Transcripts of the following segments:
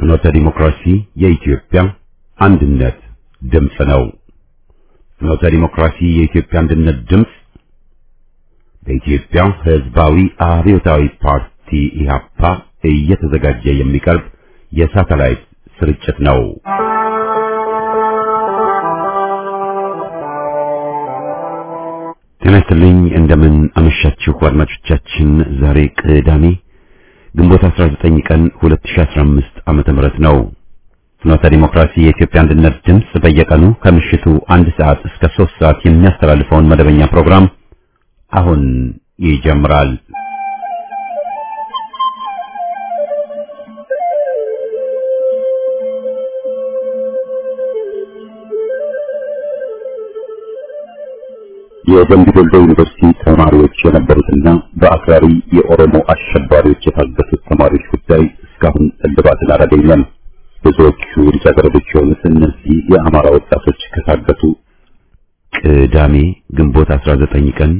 ፍኖተ ዲሞክራሲ የኢትዮጵያ አንድነት ድምጽ ነው። ፍኖተ ዲሞክራሲ የኢትዮጵያ አንድነት ድምጽ በኢትዮጵያ ሕዝባዊ አብዮታዊ ፓርቲ ኢህአፓ እየተዘጋጀ የሚቀርብ የሳተላይት ስርጭት ነው። ጤና ይስጥልኝ፣ እንደምን አመሻችሁ አድማጮቻችን። ዛሬ ቅዳሜ ግንቦት 19 ቀን 2015 ዓመተ ምህረት ነው። ፍኖተ ዲሞክራሲ የኢትዮጵያ አንድነት ድምጽ በየቀኑ ከምሽቱ 1 ሰዓት እስከ 3 ሰዓት የሚያስተላልፈውን መደበኛ ፕሮግራም አሁን ይጀምራል። የደምቢ ዶሎ ዩኒቨርሲቲ ተማሪዎች የነበሩትና በአክራሪ የኦሮሞ አሸባሪዎች የታገቱት ተማሪዎች ጉዳይ እስካሁን እልባትን አላገኘም። ብዙዎቹ ልጃገረዶች የሆኑት እነዚህ የአማራ ወጣቶች ከታገቱ ቅዳሜ ግንቦት 19 ቀን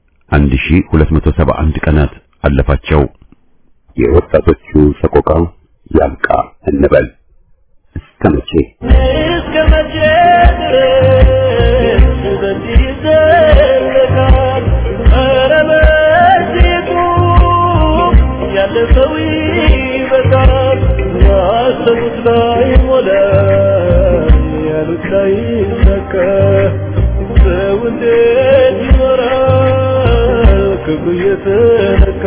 1271 ቀናት አለፋቸው። የወጣቶቹ ሰቆቃ ያብቃ እንበል። እስከ መቼ በዚህ ዘለቃል? ኧረ በዚሁ ያለፈው ይበቃል። ያሰቡት ላይ ሞላ፣ ያሉት ላይ ሰካ። ሰው እንዴት ይኖራል ክብሩ እየተነካ?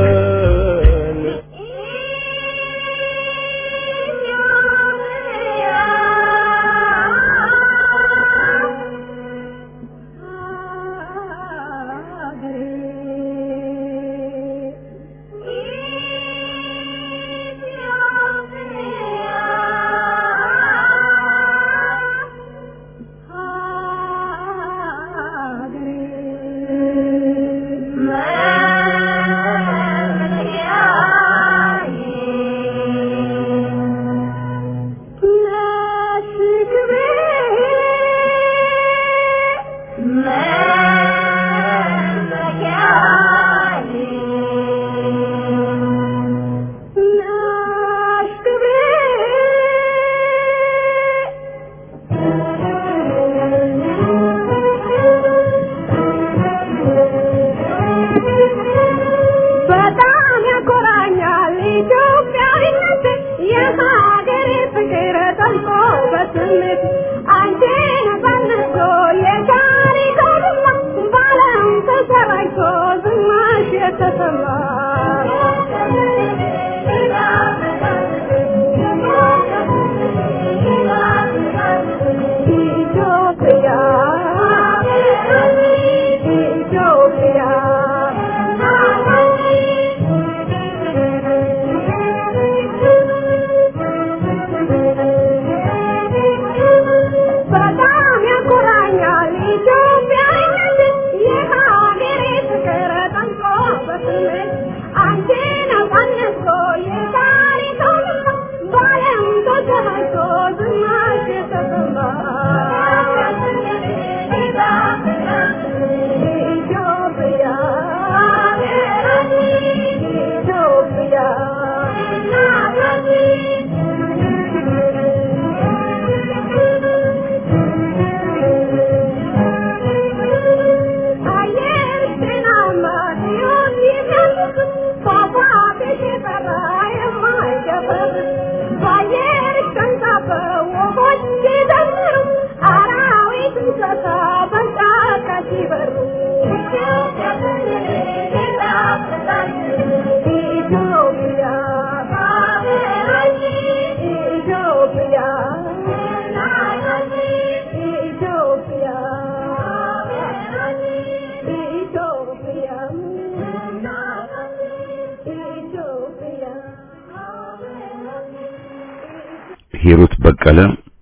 ሂሩት በቀለ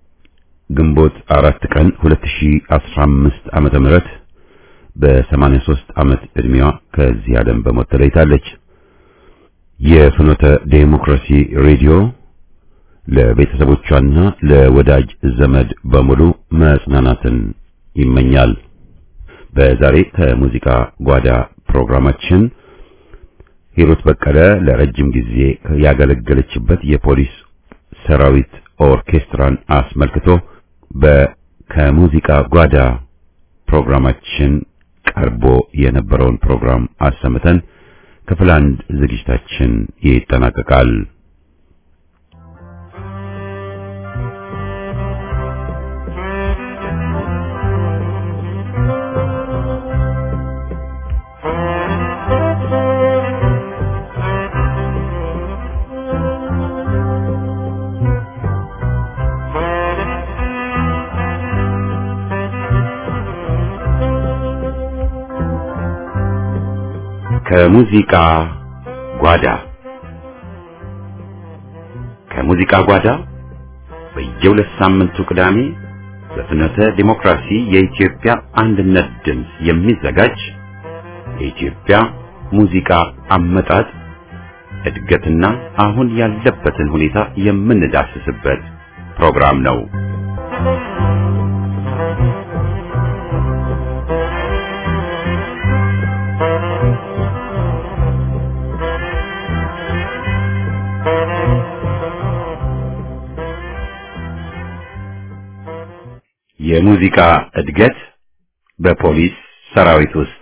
ግንቦት 4 ቀን 2015 ዓመተ ምህረት በ83 ዓመት ዕድሜዋ ከዚህ ዓለም በሞት ተለይታለች። የፍኖተ ዴሞክራሲ ሬዲዮ ለቤተሰቦቿና ለወዳጅ ዘመድ በሙሉ መጽናናትን ይመኛል። በዛሬ ከሙዚቃ ጓዳ ፕሮግራማችን ሂሩት በቀለ ለረጅም ጊዜ ያገለገለችበት የፖሊስ ሰራዊት ኦርኬስትራን አስመልክቶ ከሙዚቃ ጓዳ ፕሮግራማችን ቀርቦ የነበረውን ፕሮግራም አሰምተን ክፍል 1 ዝግጅታችን ይጠናቀቃል። ከሙዚቃ ጓዳ በየሁለት ሳምንቱ ቅዳሜ በፍኖተ ዲሞክራሲ የኢትዮጵያ አንድነት ድምፅ የሚዘጋጅ የኢትዮጵያ ሙዚቃ አመጣጥ እድገትና አሁን ያለበትን ሁኔታ የምንዳስስበት ፕሮግራም ነው። የሙዚቃ እድገት በፖሊስ ሰራዊት ውስጥ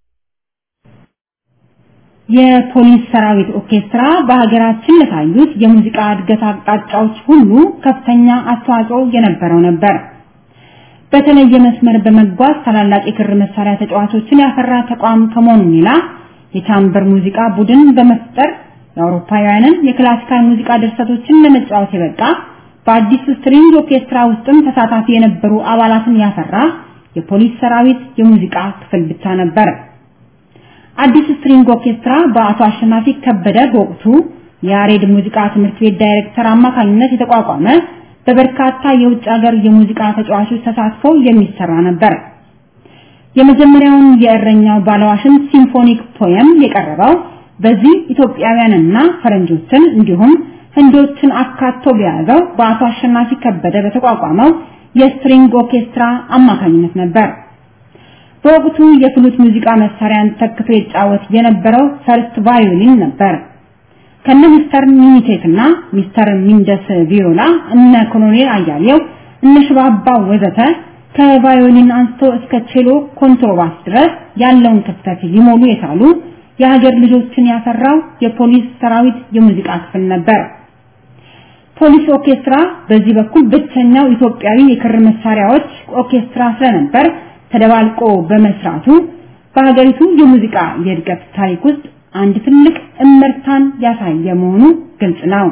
የፖሊስ ሰራዊት ኦርኬስትራ በሀገራችን ለታዩት የሙዚቃ እድገት አቅጣጫዎች ሁሉ ከፍተኛ አስተዋጽኦ የነበረው ነበር። በተለየ መስመር በመጓዝ ታላላቅ የክር መሳሪያ ተጫዋቾችን ያፈራ ተቋም ከመሆኑ ሌላ የቻምበር ሙዚቃ ቡድን በመፍጠር የአውሮፓውያንን የክላሲካል ሙዚቃ ድርሰቶችን ለመጫወት የበቃ በአዲስ ስትሪንግ ኦርኬስትራ ውስጥም ተሳታፊ የነበሩ አባላትን ያፈራ የፖሊስ ሰራዊት የሙዚቃ ክፍል ብቻ ነበር። አዲስ ስትሪንግ ኦርኬስትራ በአቶ አሸናፊ ከበደ በወቅቱ የያሬድ ሙዚቃ ትምህርት ቤት ዳይሬክተር አማካኝነት የተቋቋመ በበርካታ የውጭ ሀገር የሙዚቃ ተጫዋቾች ተሳትፎ የሚሰራ ነበር። የመጀመሪያውን የእረኛው ባለዋሽን ሲምፎኒክ ፖየም የቀረበው በዚህ ኢትዮጵያውያንና ፈረንጆችን እንዲሁም ህንዶችን አካቶ በያዘው በአቶ አሸናፊ ከበደ በተቋቋመው የስትሪንግ ኦርኬስትራ አማካኝነት ነበር። በወቅቱ የፍሉት ሙዚቃ መሳሪያን ተክቶ ይጫወት የነበረው ፈርስት ቫዮሊን ነበር። ከነ ሚስተር ሚኒቴክና ሚስተር ሚንደስ ቪዮላ እነ ኮሎኔል አያሌው እነ ሽባባው ወዘተ ከቫዮሊን አንስቶ እስከ ቼሎ ኮንትሮባስ ድረስ ያለውን ክፍተት ሊሞሉ የቻሉ የሀገር ልጆችን ያፈራው የፖሊስ ሰራዊት የሙዚቃ ክፍል ነበር። ፖሊስ ኦርኬስትራ በዚህ በኩል ብቸኛው ኢትዮጵያዊ የክር መሳሪያዎች ኦርኬስትራ ስለነበር ተደባልቆ በመስራቱ በሀገሪቱ የሙዚቃ የእድገት ታሪክ ውስጥ አንድ ትልቅ እመርታን ያሳየ መሆኑ ግልጽ ነው።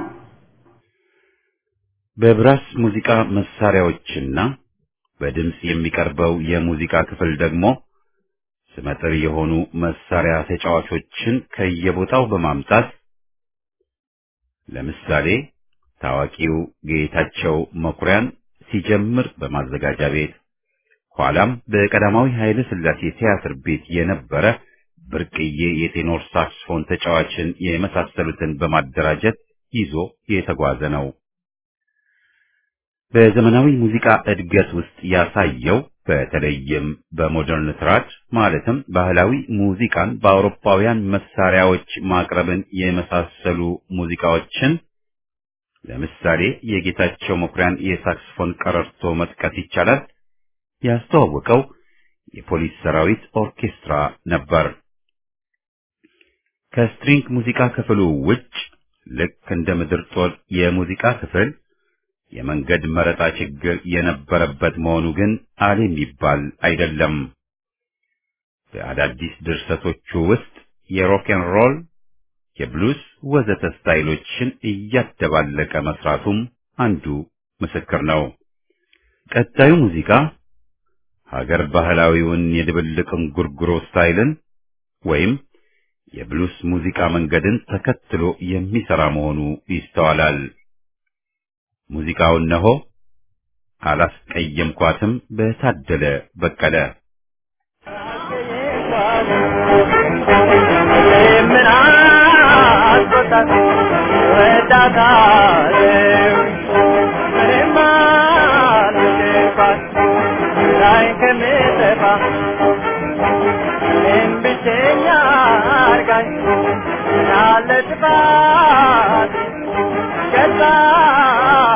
በብራስ ሙዚቃ መሳሪያዎችና በድምጽ የሚቀርበው የሙዚቃ ክፍል ደግሞ ስመጥር የሆኑ መሳሪያ ተጫዋቾችን ከየቦታው በማምጣት ለምሳሌ ታዋቂው ጌታቸው መኩሪያን ሲጀምር በማዘጋጃ ቤት ኋላም በቀዳማዊ ኃይለ ሥላሴ ቲያትር ቤት የነበረ ብርቅዬ የቴኖር ሳክስፎን ተጫዋችን የመሳሰሉትን በማደራጀት ይዞ የተጓዘ ነው። በዘመናዊ ሙዚቃ እድገት ውስጥ ያሳየው በተለይም በሞደርን ትራድ ማለትም ባህላዊ ሙዚቃን በአውሮፓውያን መሳሪያዎች ማቅረብን የመሳሰሉ ሙዚቃዎችን ለምሳሌ የጌታቸው መኩሪያን የሳክስፎን ቀረርቶ መጥቀስ ይቻላል። ያስተዋወቀው የፖሊስ ሰራዊት ኦርኬስትራ ነበር። ከስትሪንግ ሙዚቃ ክፍሉ ውጭ ልክ እንደ ምድር ጦር የሙዚቃ ክፍል የመንገድ መረጣ ችግር የነበረበት መሆኑ ግን አለ የሚባል አይደለም። በአዳዲስ ድርሰቶቹ ውስጥ የሮክ ኤንድ ሮል፣ የብሉስ ወዘተ ስታይሎችን እያደባለቀ መስራቱም አንዱ ምስክር ነው። ቀጣዩ ሙዚቃ ሀገር ባህላዊውን የድብልቅ እንጉርጉሮ ስታይልን ወይም የብሉስ ሙዚቃ መንገድን ተከትሎ የሚሰራ መሆኑ ይስተዋላል። ሙዚቃው እነሆ አላስቀየምኳትም በታደለ በቀለ። Get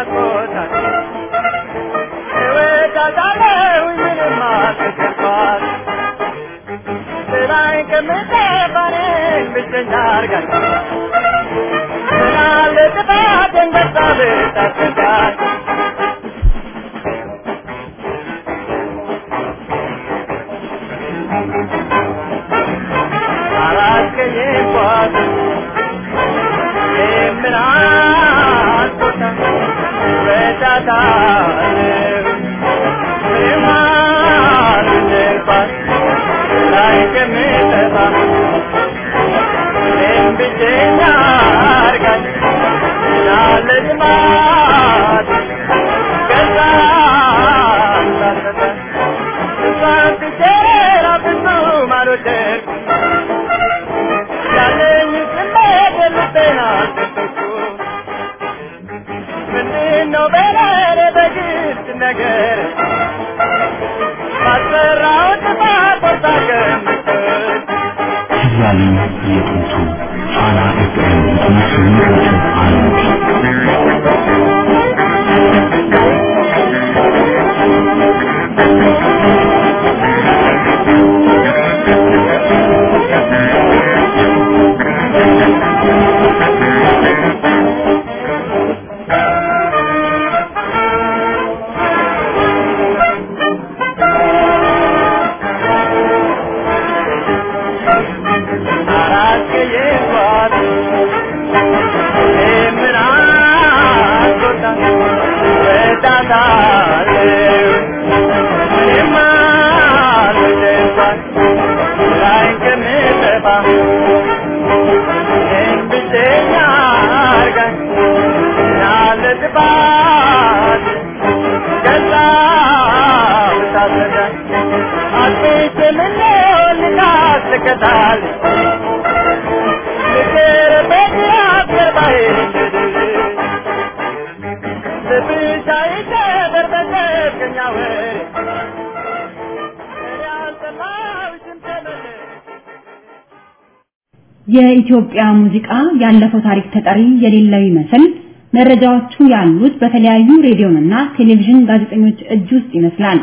የኢትዮጵያ ሙዚቃ ያለፈው ታሪክ ተጠሪ የሌለው ይመስል መረጃዎቹ ያሉት በተለያዩ ሬዲዮና ቴሌቪዥን ጋዜጠኞች እጅ ውስጥ ይመስላል።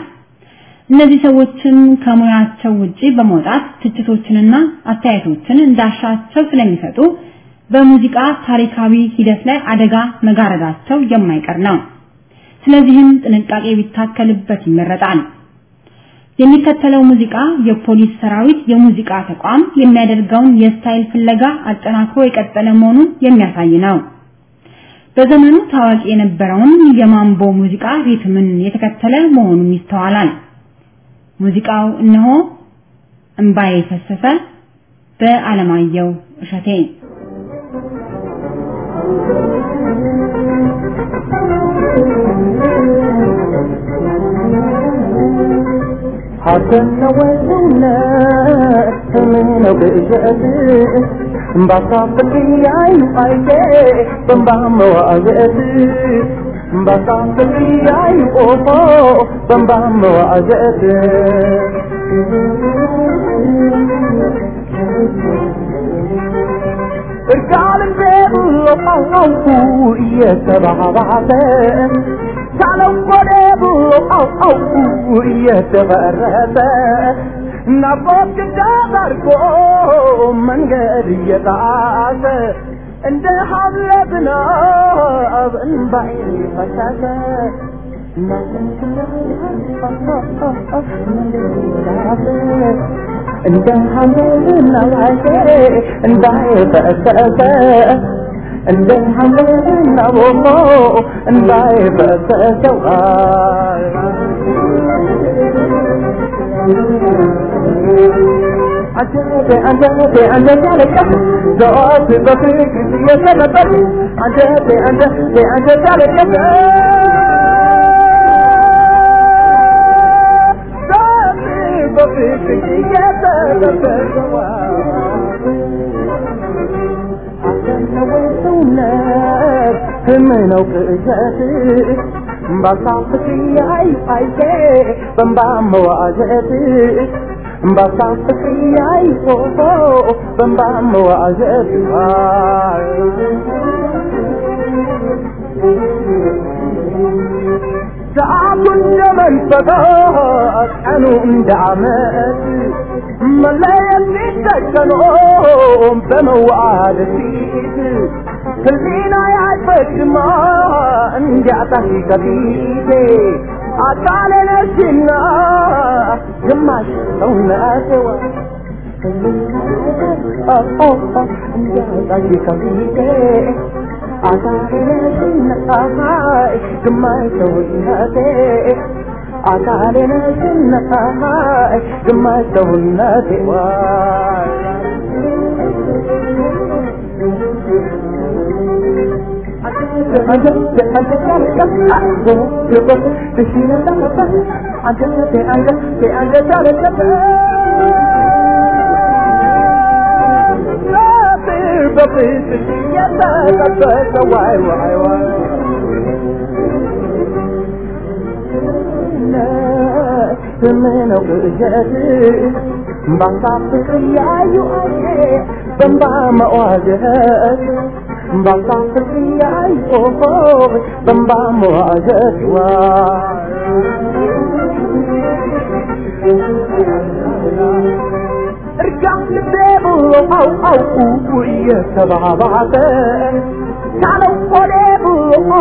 እነዚህ ሰዎችን ከሙያቸው ውጪ በመውጣት ትችቶችንና አስተያየቶችን እንዳሻቸው ስለሚሰጡ በሙዚቃ ታሪካዊ ሂደት ላይ አደጋ መጋረዳቸው የማይቀር ነው። ስለዚህም ጥንቃቄ ቢታከልበት ይመረጣል። የሚከተለው ሙዚቃ የፖሊስ ሰራዊት የሙዚቃ ተቋም የሚያደርገውን የስታይል ፍለጋ አጠናክሮ የቀጠለ መሆኑን የሚያሳይ ነው። በዘመኑ ታዋቂ የነበረውን የማምቦ ሙዚቃ ሪትምን የተከተለ መሆኑን ይስተዋላል። ሙዚቃው እነሆ እምባዬ ፈሰሰ በአለማየሁ እሸቴ። حسن وزنا من بجأت بصفك ياي قايدة بمبام وأزأت بصفك ياي قوفو بمبام وأزأت رجال البيت وطلعوا يتبع بعضهم تعالوا قريبوا أو يتغرب نبض جابركم من غير يتعاس عند حبلبنا ابن بعيد فشاكا عند حبلبنا عند بعيد فشاكا عند حبلبنا والله عند بعيد فشاكا عجبي لك ذوات بفيك يا سبب عجبي لك ذوات بفيك يا سبب حسن وسنك منو كجاتي بصعبك يا عيشي بمبام وعجبي بصعبك يا عيشي بمبام وعجبي ሰዓቱን የመንፈቃት ቀኑ እንዳመት መለየት ሲተከኖ በመዋደድ ፊት ህሊና ያይፈጅማ እንዲያጣሽ ከፊቴ አካሌ ነሽና ግማሽ ሰውነቴዋ እንዲያጣሽ ከፊቴ አካሌ ነሽና ግማሽ ሰውነቴ አካሌ ነሽና ግማሽ ሰውነቴ ስምነው ቅዠት ባሳፍቅ ያዩ አየ በንባ መዋጀት ባሳፍቅ ያዩ በንባ መዋጀት እርጋም ልቤ ብሎ አው እየተባባተ ካለው ሆዴ ብሎ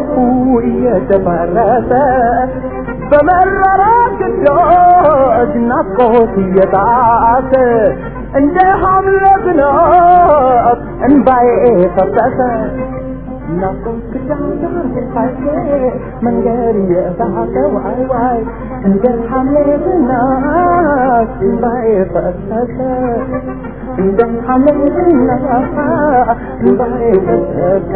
እየተፈረሰ በመረራ ግዳጅ ናፍቆት እየጣሰ እንደ ሐምለ ዝናብ እንባዬ ፈሰሰ ናፍቆት ግዳጅ ሳይቼ መንገድ እየሳተ ዋይ እንደ ሐምለ ዝናብ እንባዬ ፈሰሰ እንደ ሐምለ ዝናብ እንባዬ ፈሰሰ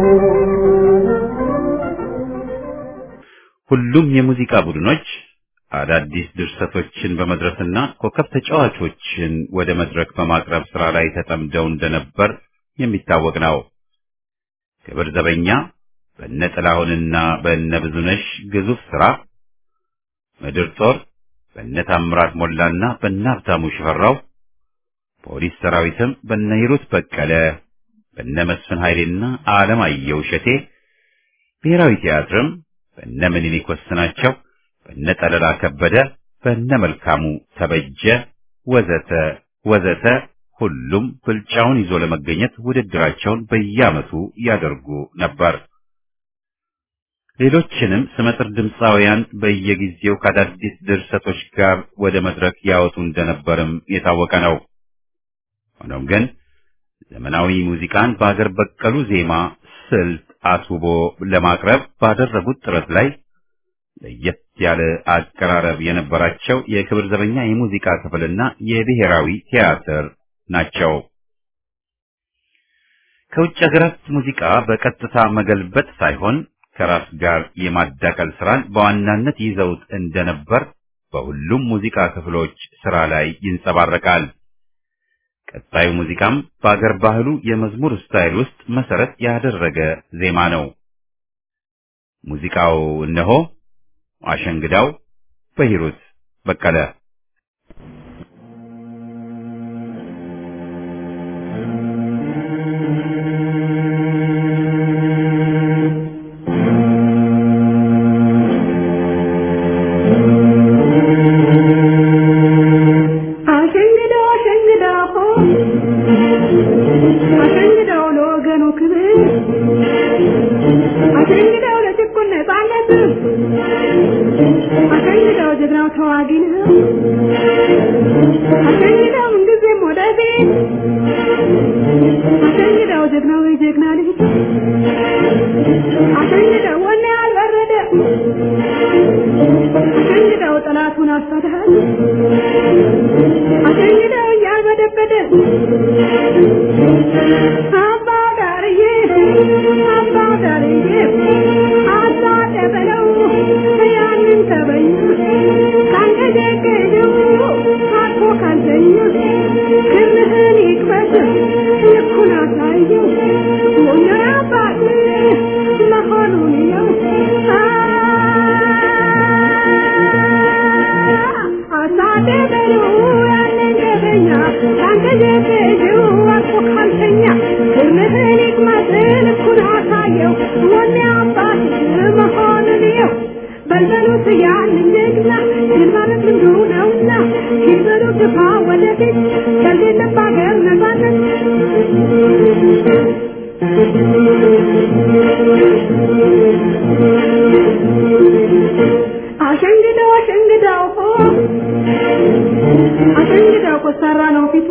ሁሉም የሙዚቃ ቡድኖች አዳዲስ ድርሰቶችን በመድረስና ኮከብ ተጫዋቾችን ወደ መድረክ በማቅረብ ስራ ላይ ተጠምደው እንደነበር የሚታወቅ ነው። ክብር ዘበኛ በእነ ጥላሁንና በእነ ብዙነሽ ግዙፍ ስራ፣ ምድር ጦር በእነ ታምራት ሞላና በእነ ሀብታሙ ሽፈራው፣ ፖሊስ ሰራዊትም በእነ ሂሩት በቀለ፣ በእነ መስፍን ኃይሌና አለማየሁ እሸቴ፣ ብሔራዊ ቲያትርም በእነ ምኒልክ ወስናቸው፣ በእነ ጠለላ ከበደ፣ በእነ መልካሙ ተበጀ ወዘተ ወዘተ ሁሉም ብልጫውን ይዞ ለመገኘት ውድድራቸውን በየዓመቱ ያደርጉ ነበር። ሌሎችንም ስመጥር ድምፃውያን በየጊዜው ከአዳዲስ ድርሰቶች ጋር ወደ መድረክ ያወጡ እንደነበርም የታወቀ ነው። ሆኖም ግን ዘመናዊ ሙዚቃን በአገር በቀሉ ዜማ ስልት አስውቦ ለማቅረብ ባደረጉት ጥረት ላይ ለየት ያለ አቀራረብ የነበራቸው የክብር ዘበኛ የሙዚቃ ክፍልና የብሔራዊ ቲያትር ናቸው። ከውጭ ሀገራት ሙዚቃ በቀጥታ መገልበጥ ሳይሆን ከራስ ጋር የማዳቀል ስራን በዋናነት ይዘውት እንደነበር በሁሉም ሙዚቃ ክፍሎች ስራ ላይ ይንጸባረቃል። ቀጣዩ ሙዚቃም በአገር ባህሉ የመዝሙር ስታይል ውስጥ መሰረት ያደረገ ዜማ ነው። ሙዚቃው እነሆ አሸንግዳው በሂሩት በቀለ።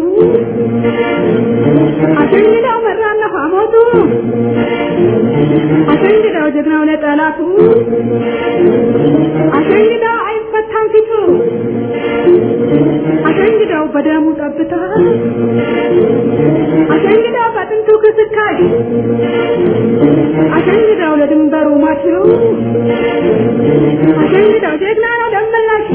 አሸንዳው መራና ሐሞቱ አሸንዳው ጀግናው ለጠላቱ አሸንዳው አይፈታም ፊቱ አሸንዳው በደሙ ጠብታ አሸንዳው በጥንቱ ክስካይ አሸንዳው ለድንበሩ ማችው አሸንዳው ጀግና ነው ደመላሽ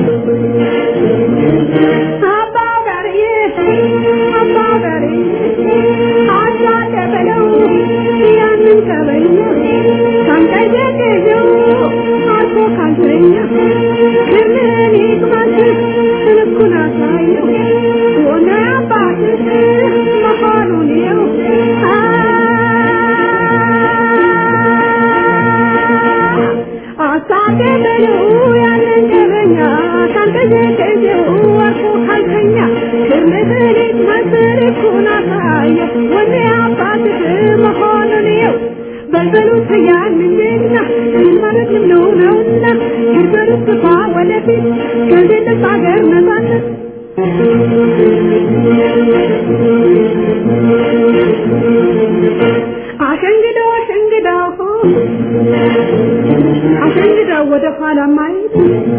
አሸንዳው ወደ ኋላ ማየት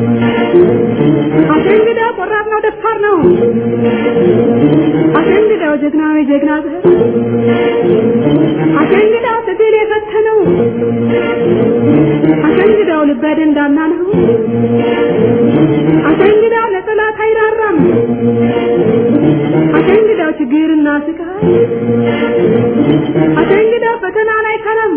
አሸንዳው ቆራጥ ነው ደፋር ነው አሸንዳው ጀግናው ጀግና ዘር አሸንዳው ትግል የፈተነው አሸንዳው ልበድ እንዳና ነው አሸንዳው ለጠላት አይራራም አሸንዳው ችግርና ስቃይ አሸንዳው ፈተና ላይ ከረም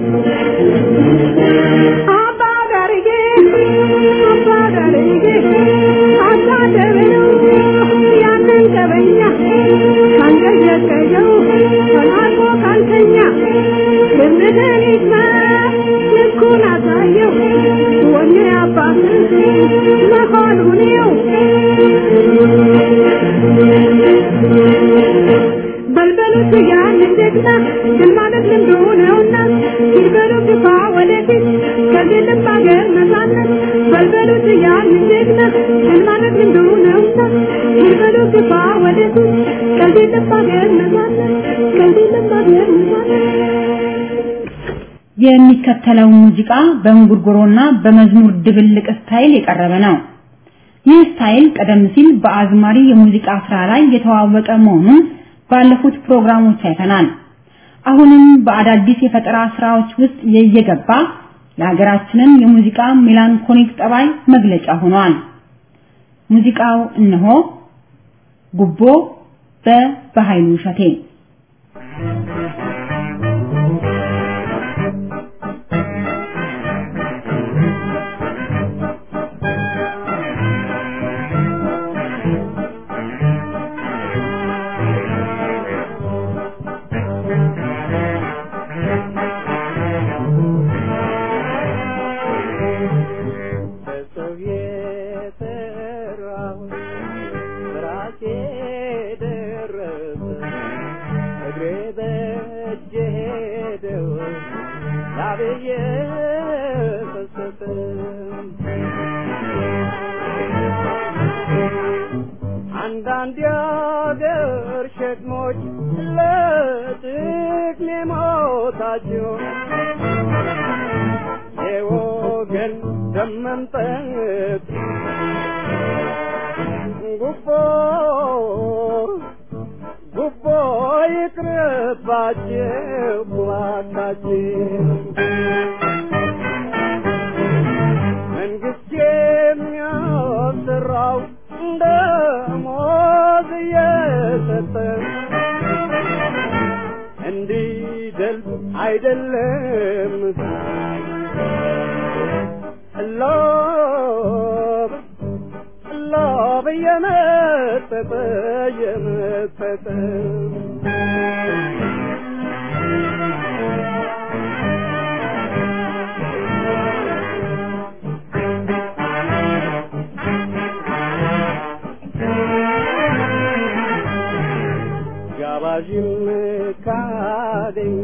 የሚከተለው ሙዚቃ በእንጉርጉሮና በመዝሙር ድብልቅ ስታይል የቀረበ ነው። ይህ ስታይል ቀደም ሲል በአዝማሪ የሙዚቃ ስራ ላይ የተዋወቀ መሆኑን ባለፉት ፕሮግራሞች አይተናል። አሁንም በአዳዲስ የፈጠራ ስራዎች ውስጥ እየገባ ለሀገራችንን የሙዚቃ ሜላንኮሊክ ጠባይ መግለጫ ሆኗል። ሙዚቃው እነሆ ጉቦ በኃይሉ ሸቴ አንዳንድ ያገር ሸክሞች ለጥቅም ሞታቸው የወገን ደም መምጠጥ ጉቦ ይቅርባቸው እባካችሁ መንግስት የሚያሰራው ደሞዝ እየሰጠ እንዲደልብ አይደለም ሎብ የመጠጠ ጋባዥም ካገኝ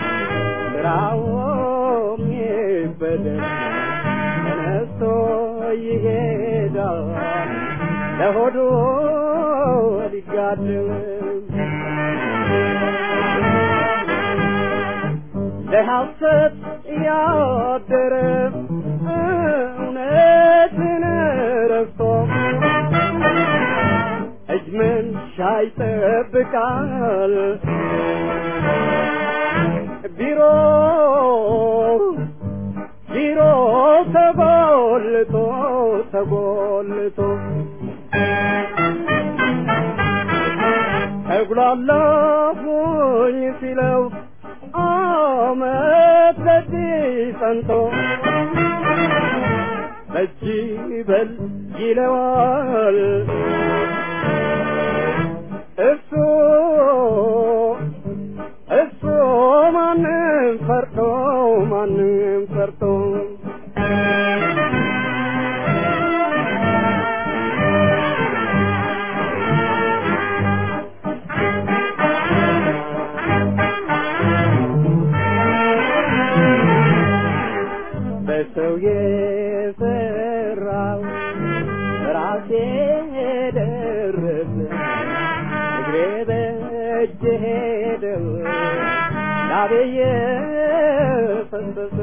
ስራውም ይበደል ተነስቶ ይሄዳል ለሆዱ ሊጋደም ለሐሰት ያደረ እውነትን ረስቶ እጅ መንሻ ይጠብቃል ቢሮ ተጎልቶ ተጉላላሁኝ ሲለው አመት ጸንቶ በእጅ በል ይለዋል እሱ ማንም ፈርቶ በሰው የሰራው ራሴ ደረሰ እግሬ በእጄ ሄደው ላቤየ ፈሰሰ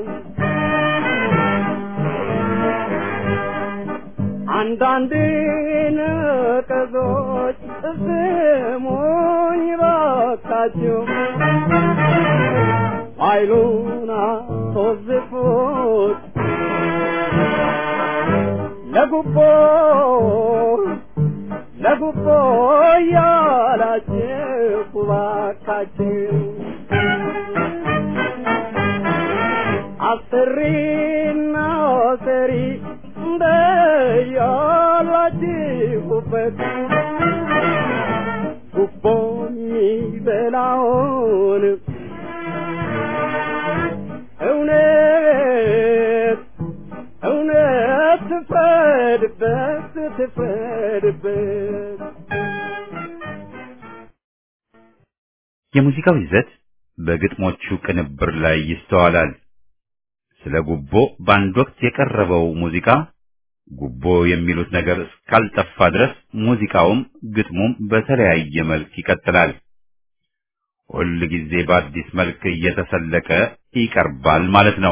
አንዳንድ ነቀዞች ስሙኝ ባካችሁ ኃይሉን አስወዝፉት ለጉቦ ያላችሁ ባካችሁ አስሪና ሰሪ እንደያላችሁበት ጉቦ የሚበላውን እውነት ትፍረድበት የሙዚቃው ይዘት በግጥሞቹ ቅንብር ላይ ይስተዋላል። ስለ ጉቦ በአንድ ወቅት የቀረበው ሙዚቃ ጉቦ የሚሉት ነገር እስካልጠፋ ድረስ ሙዚቃውም ግጥሙም በተለያየ መልክ ይቀጥላል። ሁል ጊዜ በአዲስ መልክ እየተሰለቀ ይቀርባል ማለት ነው።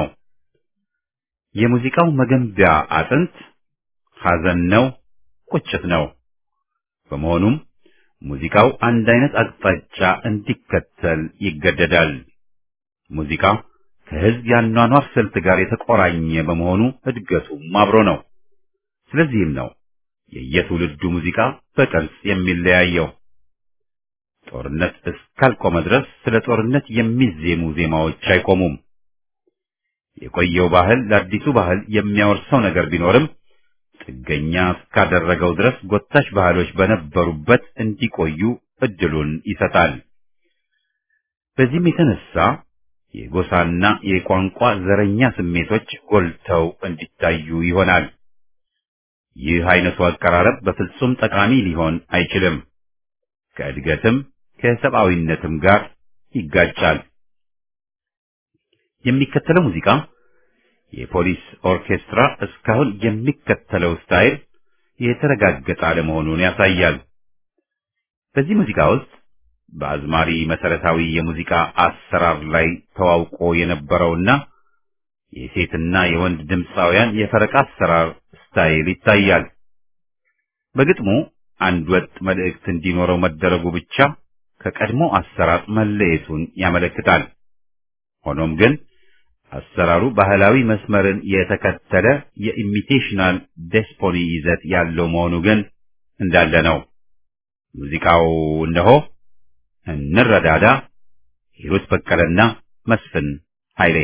የሙዚቃው መገንቢያ አጥንት ሐዘን ነው፣ ቁጭት ነው። በመሆኑም ሙዚቃው አንድ አይነት አቅጣጫ እንዲከተል ይገደዳል። ሙዚቃ ከህዝብ ያኗኗር ስልት ጋር የተቆራኘ በመሆኑ እድገቱም አብሮ ነው። ስለዚህም ነው የየትውልዱ ሙዚቃ በቅርጽ የሚለያየው። ጦርነት እስካልቆመ ድረስ ስለ ጦርነት የሚዜሙ ዜማዎች አይቆሙም። የቆየው ባህል ለአዲሱ ባህል የሚያወርሰው ነገር ቢኖርም ጥገኛ እስካደረገው ድረስ ጎታች ባህሎች በነበሩበት እንዲቆዩ እድሉን ይሰጣል። በዚህም የተነሳ የጎሳና የቋንቋ ዘረኛ ስሜቶች ጎልተው እንዲታዩ ይሆናል። ይህ አይነቱ አቀራረብ በፍጹም ጠቃሚ ሊሆን አይችልም። ከእድገትም ከሰብአዊነትም ጋር ይጋጫል። የሚከተለው ሙዚቃ የፖሊስ ኦርኬስትራ እስካሁን የሚከተለው ስታይል የተረጋገጠ አለመሆኑን ያሳያል። በዚህ ሙዚቃ ውስጥ በአዝማሪ መሰረታዊ የሙዚቃ አሰራር ላይ ተዋውቆ የነበረውና የሴትና የወንድ ድምፃውያን የፈረቃ አሰራር ስታይል ይታያል። በግጥሙ አንድ ወጥ መልእክት እንዲኖረው መደረጉ ብቻ ከቀድሞ አሰራር መለየቱን ያመለክታል። ሆኖም ግን አሰራሩ ባህላዊ መስመርን የተከተለ የኢሚቴሽናል ዴስፖኒ ይዘት ያለው መሆኑ ግን እንዳለ ነው። ሙዚቃው እነሆ እንረዳዳ፣ ሂሩት በቀለና መስፍን ኃይሌ።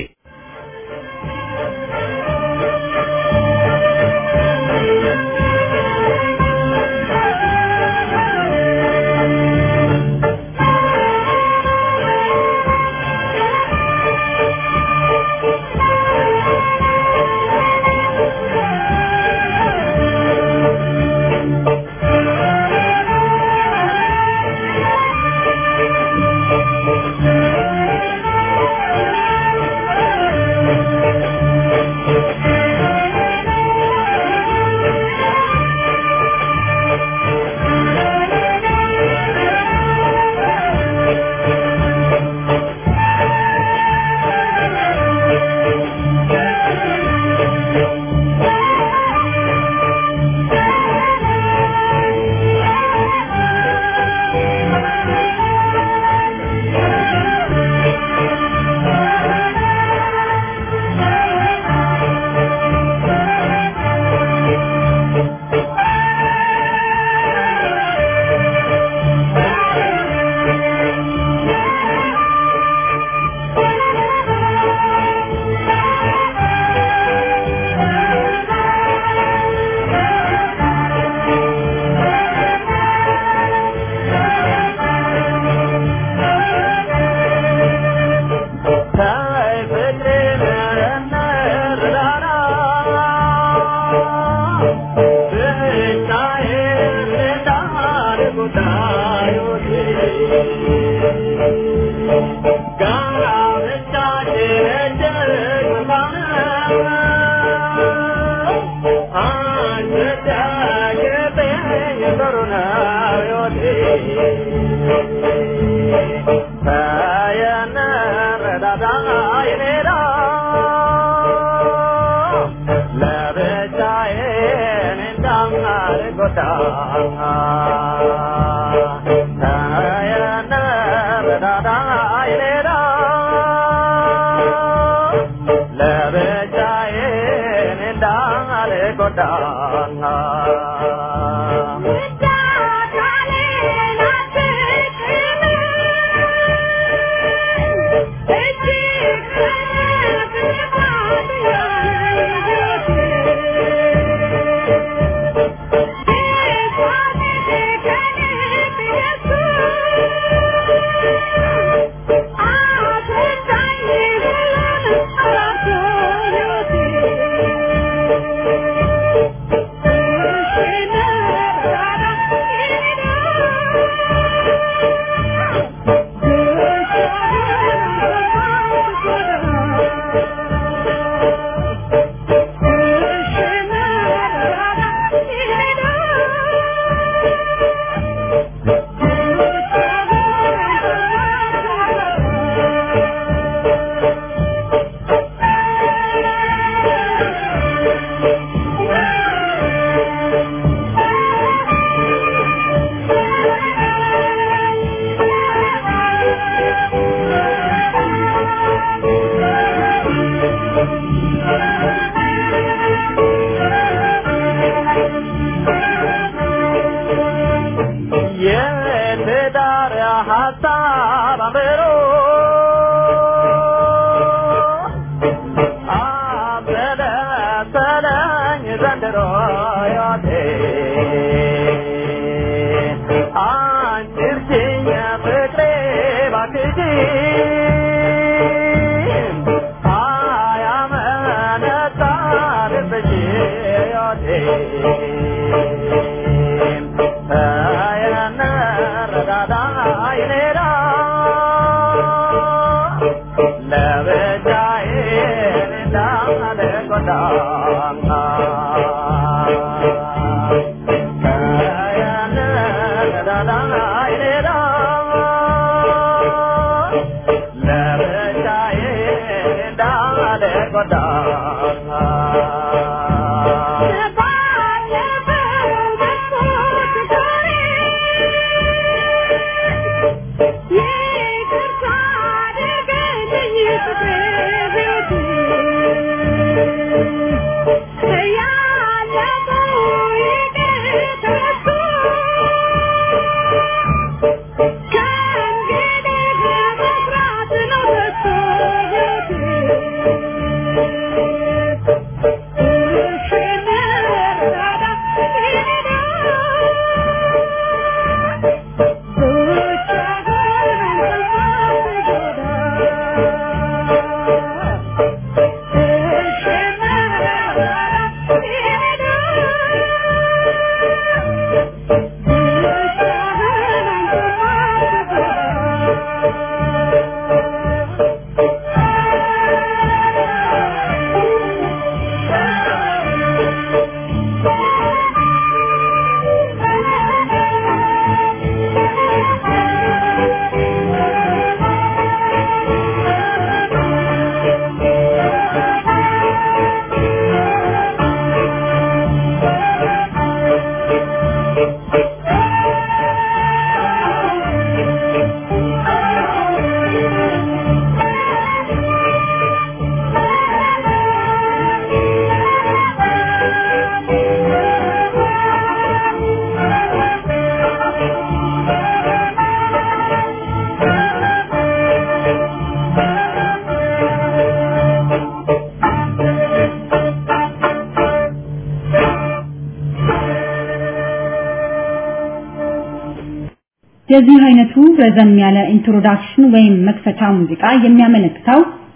የዚህ አይነቱ ረዘም ያለ ኢንትሮዳክሽን ወይም መክፈቻ ሙዚቃ የሚያመለክተው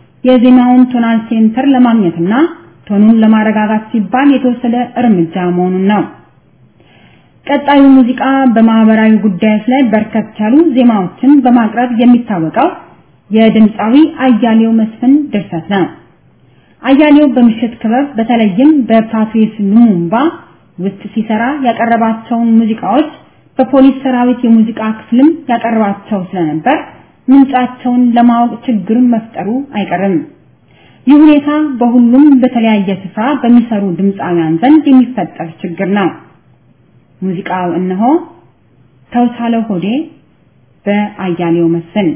የዜማውን ቶናል ሴንተር ለማግኘትና ቶኑን ለማረጋጋት ሲባል የተወሰደ እርምጃ መሆኑን ነው። ቀጣዩ ሙዚቃ በማህበራዊ ጉዳዮች ላይ በርከት ያሉ ዜማዎችን በማቅረብ የሚታወቀው የድምፃዊ አያሌው መስፍን ድርሰት ነው። አያሌው በምሽት ክበብ በተለይም በፓትሪስ ሉሙምባ ውስጥ ሲሰራ ያቀረባቸውን ሙዚቃዎች በፖሊስ ሰራዊት የሙዚቃ ክፍልም ያቀርባቸው ስለነበር ምንጫቸውን ለማወቅ ችግር መፍጠሩ አይቀርም። ይህ ሁኔታ በሁሉም በተለያየ ስፍራ በሚሰሩ ድምፃውያን ዘንድ የሚፈጠር ችግር ነው። ሙዚቃው እነሆ ተውሳለው ሆዴ በአያሌው መስፍን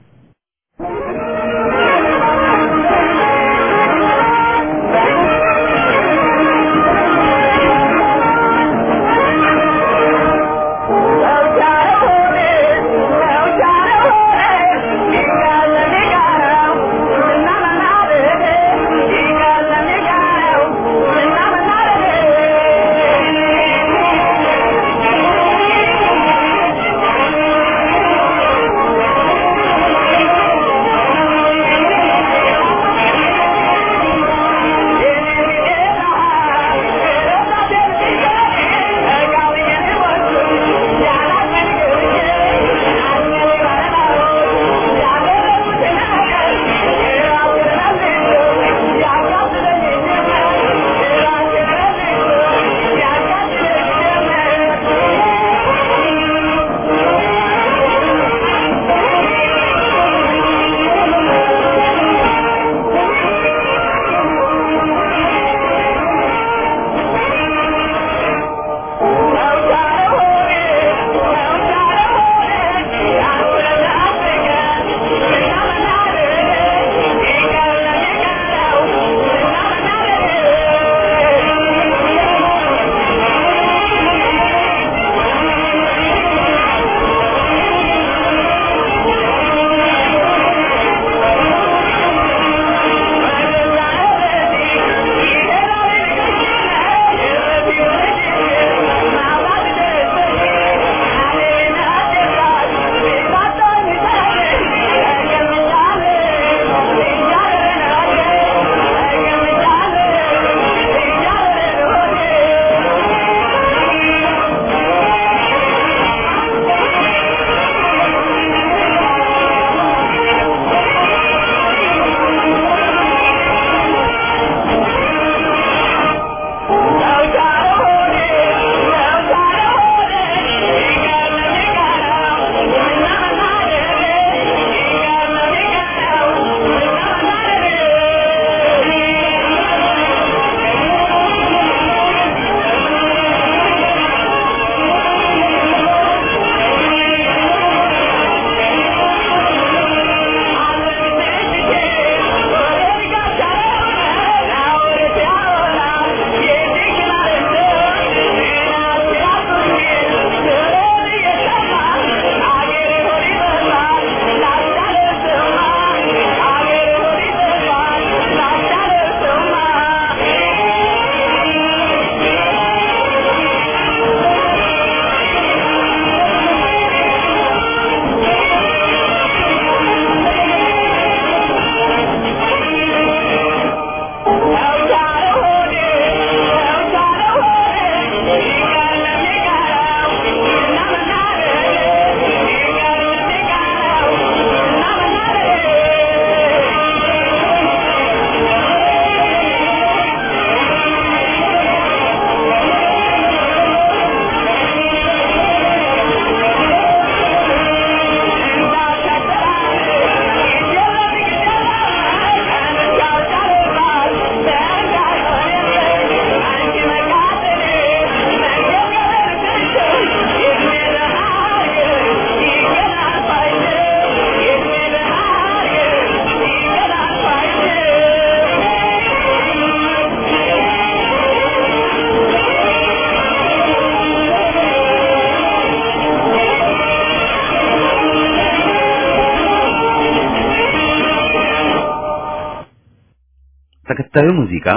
ተከታዩ ሙዚቃ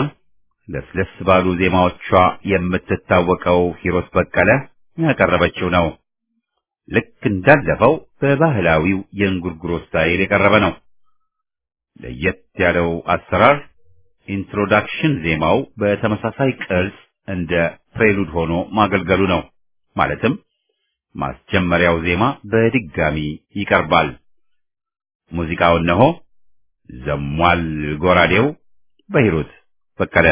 ለስለስ ባሉ ዜማዎቿ የምትታወቀው ሂሮት በቀለ ያቀረበችው ነው። ልክ እንዳለፈው በባህላዊው የእንጉርጉሮ ስታይል የቀረበ ነው። ለየት ያለው አሰራር ኢንትሮዳክሽን ዜማው በተመሳሳይ ቅርጽ እንደ ፕሬሉድ ሆኖ ማገልገሉ ነው። ማለትም ማስጀመሪያው ዜማ በድጋሚ ይቀርባል። ሙዚቃው እነሆ ዘሟል ጎራዴው በሂሩት በቀለ።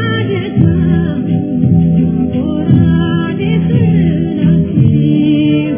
Thank you.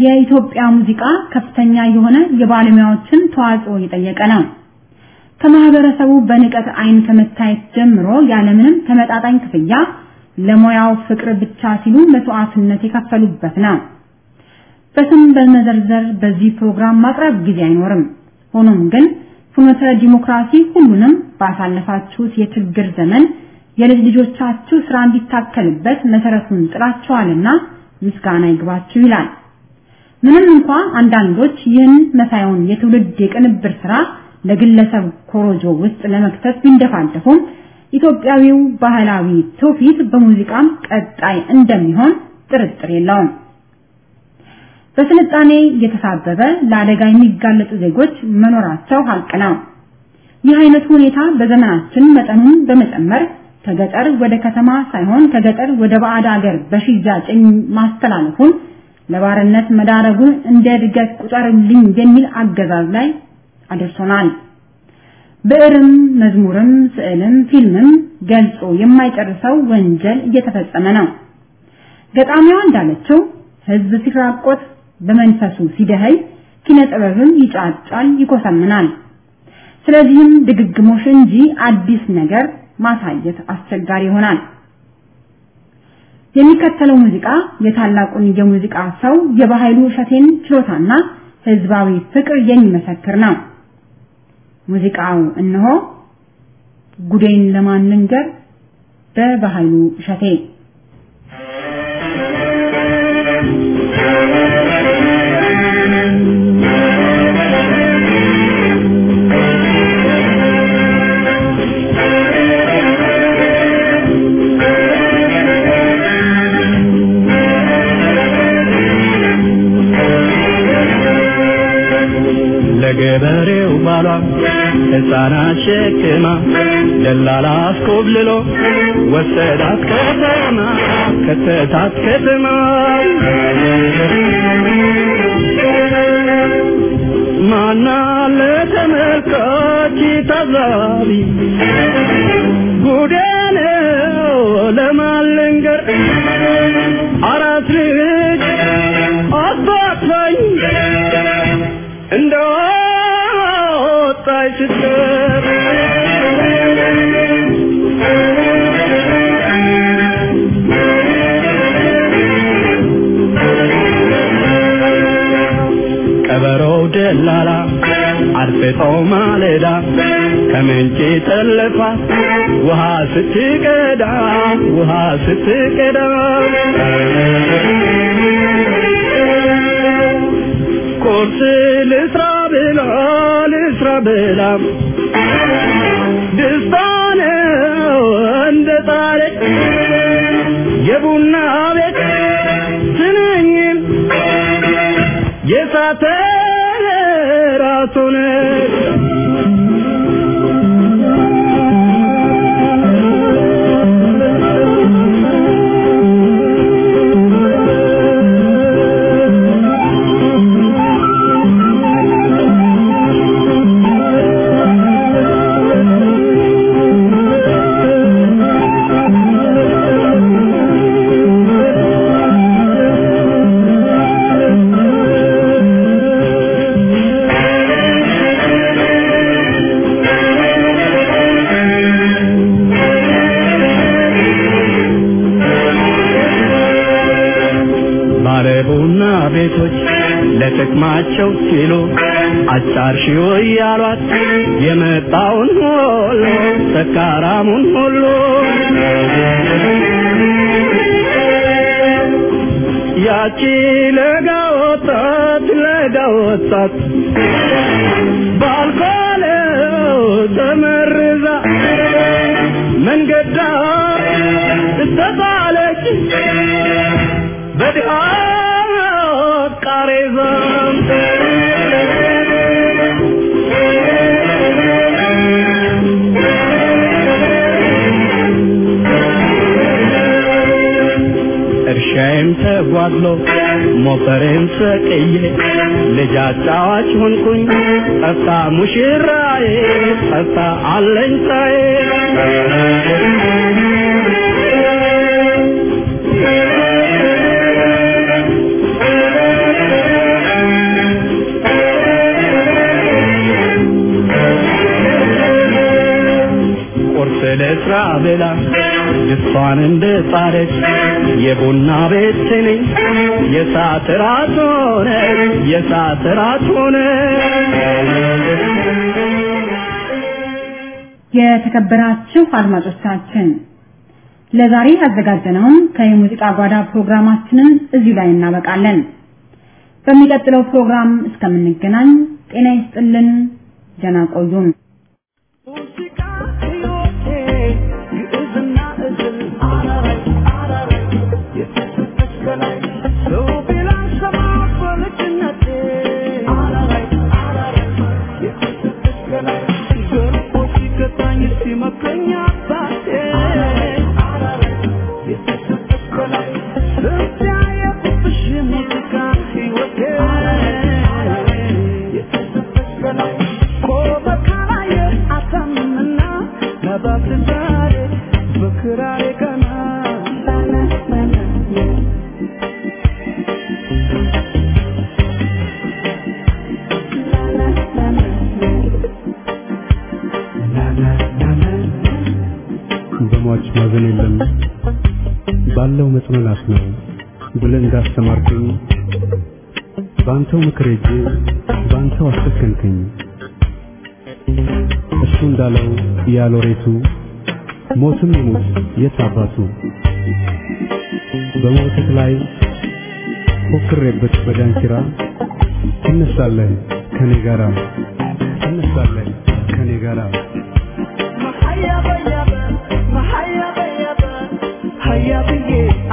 የኢትዮጵያ ሙዚቃ ከፍተኛ የሆነ የባለሙያዎችን ተዋጽኦ የጠየቀ ነው። ከማህበረሰቡ በንቀት አይን ከመታየት ጀምሮ ያለምንም ተመጣጣኝ ክፍያ ለሙያው ፍቅር ብቻ ሲሉ መስዋዕትነት የከፈሉበት ነው። በስም በመዘርዘር በዚህ ፕሮግራም ማቅረብ ጊዜ አይኖርም። ሆኖም ግን ፍኖተ ዲሞክራሲ ሁሉንም ባሳለፋችሁት የችግር ዘመን የልጅ ልጆቻችሁ ስራ እንዲታከልበት መሰረቱን ጥላችኋልና ምስጋና ይግባችሁ ይላል። ምንም እንኳን አንዳንዶች ይህን መሳዩን የትውልድ የቅንብር ስራ ለግለሰብ ኮሮጆ ውስጥ ለመክተት ቢንደፋደፉም ኢትዮጵያዊው ባህላዊ ትውፊት በሙዚቃም ቀጣይ እንደሚሆን ጥርጥር የለውም። በስልጣኔ የተሳበበ ለአደጋ የሚጋለጡ ዜጎች መኖራቸው ሀቅ ነው። ይህ አይነት ሁኔታ በዘመናችን መጠኑን በመጨመር ከገጠር ወደ ከተማ ሳይሆን ከገጠር ወደ ባዕድ ሀገር በሽያጭ ማስተላለፉን ለባርነት መዳረጉን እንደ እድገት ቁጠርልኝ የሚል አገዛዝ ላይ አድርሶናል። ብዕርም መዝሙርም ስዕልም ፊልምም ገልጾ የማይጨርሰው ወንጀል እየተፈጸመ ነው። ገጣሚዋ እንዳለችው ህዝብ ሲራቆት በመንፈሱ ሲደህይ ኪነ ጥበብም ይጫጫል ይኮሰምናል። ስለዚህም ድግግሞሽ እንጂ አዲስ ነገር ማሳየት አስቸጋሪ ይሆናል። የሚከተለው ሙዚቃ የታላቁን የሙዚቃ ሰው የባህሉ እሸቴን ችሎታና ህዝባዊ ፍቅር የሚመሰክር ነው። ሙዚቃው እነሆ ጉዴን ለማን ልንገር በባህሉ እሸቴ። ለገበሬው ባሏ ሕፃናት ሸክማ ደላላ አስኮብልሎ ወሰዳት ከተማ ከተታት ከተማ ማና ለተመልካች ታዛቢ ጉዴ ነው ለማን ልንገር አራት ልጅ አባታኝ እንደወጣች ስትቀር ቀበሮው ደላላ አርፍቶ ማለዳ ከምንጭ ጠለፋት ውሃ ስትቀዳ ቁርስ ልስራ ብላ ደስታ ነው እንደ ጣለች የቡና ቤት ስንኝን የሳተ ራሱን ባለቡና ቤቶች ለጥቅማቸው ሲሉ አጫርሺው ያሏት የመጣውን ሁሉ ሰካራሙን ሁሉ ያቺ ለጋ ወጣት ባልኮለው ተመርዛ መንገዳ ተጣለች በድሃ ቃሬዛ እርሻዬም ተጓድሎ ሞፈሬም ሰቅዬ ልጅ አጫዋች ሆንኩኝ ጠፍታ ሙሽራዬ ጠፍታ አለኝታዬ ስራ ብላ እሷን እንደጣረች የቡና ቤት ስኒ የሳት ራት ሆነ የሳት ራት ሆነ። የተከበራችሁ አድማጮቻችን ለዛሬ ያዘጋጀነውን ከሙዚቃ ጓዳ ፕሮግራማችንን እዚህ ላይ እናበቃለን። በሚቀጥለው ፕሮግራም እስከምንገናኝ ጤና ይስጥልን፣ ደህና ቆዩን። ሙዚቃ ሕይወቴ ይእዝና እዝል አራራይ አራራይ የተሰጠች ከላይ ሰው ቢላሰማ በልጅነቴ አራራይ አራራይ የተሰጠች ከላይ ገርፎ ሲገታኝ ሲመክረኝ አባቴ አራራይ የተሰጠች ከላይ ስንትያ የፍቅርሽ ሙዚቃ ሕይወቴ የተሰጠች ከላይ ኮበካላየ አታምና ነባብዛሬ በክራሬ ቀና በሟች ማዘን የለም ባለው መጽናናት ነው ብለህ እንዳስተማርከኝ ባንተው ምክር ሄጄ ባንተው አሰከንከኝ። እሱ እንዳለው ያሎሬቱ ሞትም ይሙት የት አባቱ በሞትህ ላይ ፎክሬበት በዳንኪራ ትነሳለህ ከኔ ጋራ ትነሳለህ ከኔ ጋራ Mahaya bayaba, hayya biye